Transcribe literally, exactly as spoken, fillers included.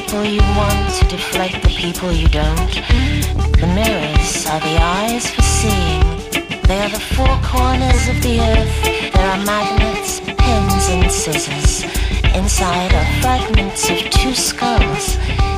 people you want to deflect the people you don't. The mirrors are the eyes for seeing. They are the four corners of the earth. There are magnets, pins and scissors. Inside are fragments of two skulls.